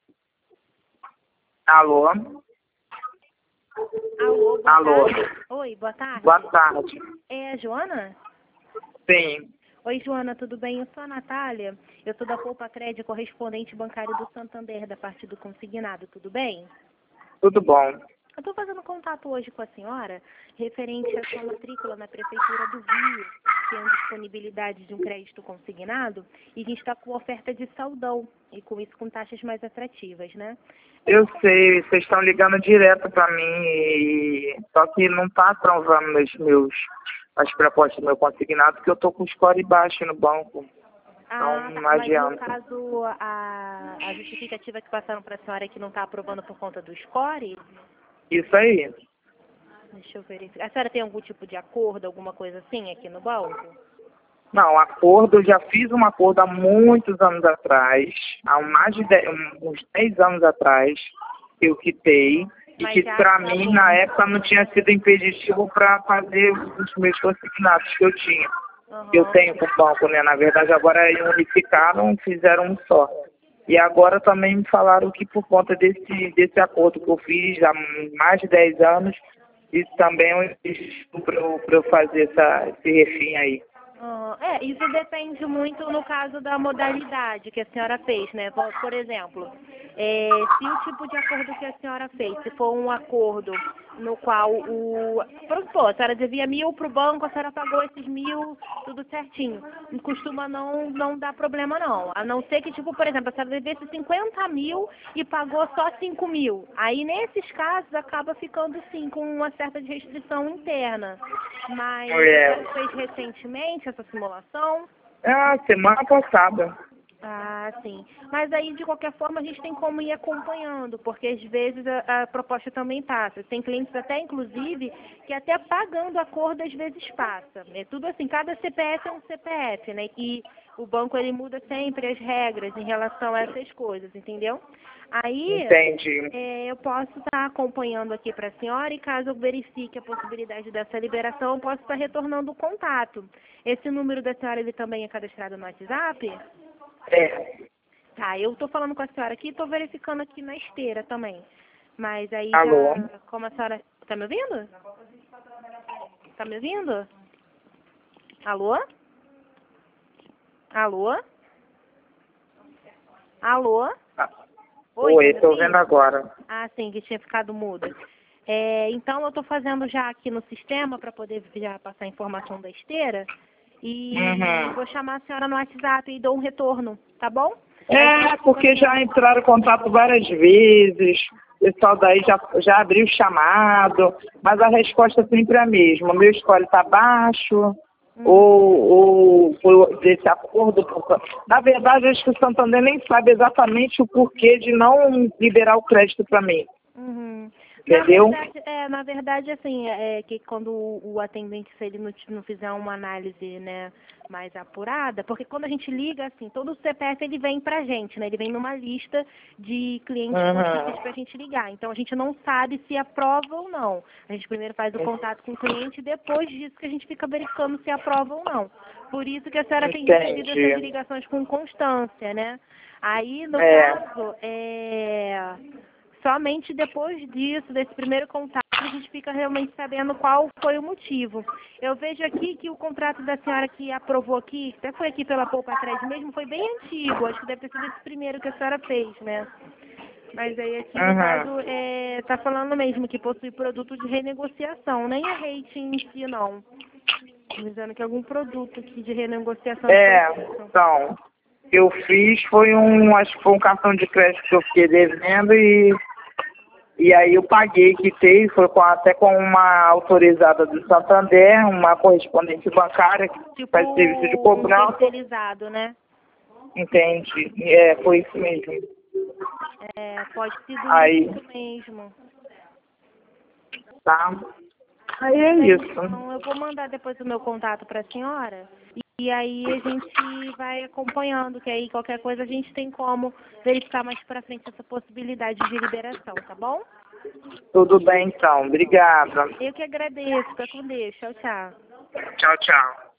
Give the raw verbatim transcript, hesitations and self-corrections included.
Alô? Alô, boa Alô? tarde. Oi, boa tarde. Boa tarde. É a Joana? Sim. Oi, Joana, tudo bem? Eu sou a Natália. Eu sou da Poupa Crédito, correspondente bancário do Santander, da parte do consignado. Tudo bem? Tudo bom. Eu estou fazendo contato hoje com a senhora referente à sua matrícula na Prefeitura do Rio, tendo disponibilidade de um crédito consignado, e a gente está com oferta de saldão, e com isso com taxas mais atrativas, né? Eu sei, vocês estão ligando direto para mim, e... só que não está aprovando os meus, as propostas do meu consignado, porque eu estou com o score baixo no banco. Ah, Então não tá. Mas no adianta. caso, a, a justificativa que passaram para a senhora é que não está aprovando por conta do score? Isso aí. Deixa eu verificar. A senhora tem algum tipo de acordo, alguma coisa assim aqui no banco? Não, acordo, eu já fiz um acordo há muitos anos atrás, há mais de dez, uns dez anos atrás, eu quitei, e Mas que já para acabou. mim, na época, não tinha sido impeditivo para fazer os meus consignados que eu tinha. Uhum. Eu tenho com o banco, né? Na verdade, agora eles unificaram, fizeram um só. E agora também me falaram que por conta desse, desse acordo que eu fiz há mais de dez anos, isso também é um impeditivo para eu, pra eu fazer essa, esse refim aí. Ah, é, isso depende muito no caso da modalidade que a senhora fez, né? Por por exemplo, é, se o tipo de acordo que a senhora fez, se for um acordo no qual o... Vamos supor, a senhora devia mil para o banco, a senhora pagou esses mil, tudo certinho. Costuma não, não dar problema não. A não ser que, tipo, por exemplo, a senhora devesse cinquenta mil e pagou só cinco mil. Aí, nesses casos, acaba ficando, sim, com uma certa restrição interna. Mas a É. senhora fez recentemente essa simulação? Ah, semana passada. Ah, sim. Mas aí, de qualquer forma, a gente tem como ir acompanhando, porque às vezes a, a proposta também passa. Tem clientes até, inclusive, que até pagando acordo às vezes passa. É tudo assim, cada C P F é um C P F, né? E o banco, ele muda sempre as regras em relação a essas coisas, entendeu? Aí, Entendi. é, eu posso estar acompanhando aqui para a senhora e caso eu verifique a possibilidade dessa liberação, eu posso estar retornando o contato. Esse número da senhora, ele também é cadastrado no WhatsApp? É. Tá, eu tô falando com a senhora aqui e tô verificando aqui na esteira também. Mas aí Alô? já, como a senhora... Tá me ouvindo? Tá me ouvindo? Alô? Alô? Alô? Ah, Oi, Oi, tá me tô ouvindo? vendo agora. Ah, sim, que tinha ficado muda. É, então eu tô fazendo já aqui no sistema para poder já passar a informação da esteira. E Uhum. vou chamar a senhora no WhatsApp e dou um retorno, tá bom? É, porque já entraram em contato várias vezes, o pessoal daí já, já abriu o chamado, mas a resposta sempre é a mesma. O meu score está baixo, Uhum. ou, ou foi desse acordo. Na verdade, acho que o Santander nem sabe exatamente o porquê de não liberar o crédito para mim. Uhum. Entendeu? Na verdade, é, na verdade, assim, é que quando o, o atendente, se ele não, te- não fizer uma análise, né, mais apurada, porque quando a gente liga, assim, todo o C P F ele vem pra gente, né, ele vem numa lista de clientes possíveis Uhum. pra gente ligar. Então a gente não sabe se aprova ou não. A gente primeiro faz o contato com o cliente e depois disso que a gente fica verificando se aprova ou não. Por isso que a senhora tem recebido essas Entendi. ligações com constância, né? Aí, no É. caso, é... somente depois disso, desse primeiro contato, a gente fica realmente sabendo qual foi o motivo. Eu vejo aqui que o contrato da senhora que aprovou aqui, até foi aqui pela Poupa Crédito mesmo, foi bem antigo. Acho que deve ter sido esse primeiro que a senhora fez, né? Mas aí aqui, no caso, Uhum. é, tá falando mesmo que possui produto de renegociação, nem o rating em si, não. Dizendo que algum produto aqui de renegociação É, foi feito. então, eu fiz foi um, acho que foi um cartão de crédito que eu fiquei devendo e, e aí eu paguei, quitei, foi com, até com uma autorizada do Santander, uma correspondente bancária que Tipo faz serviço de um cobrança, terceirizado, né? entende? É, foi isso mesmo. É, pode ser do Aí, isso mesmo. tá? Aí é isso. Então, eu vou mandar depois o meu contato para a senhora e aí a gente vai acompanhando, que aí qualquer coisa a gente tem como verificar mais para frente essa possibilidade de liberação, tá bom? Tudo bem então, obrigada. Eu que agradeço, fica com Deus. Tchau, tchau. Tchau, tchau.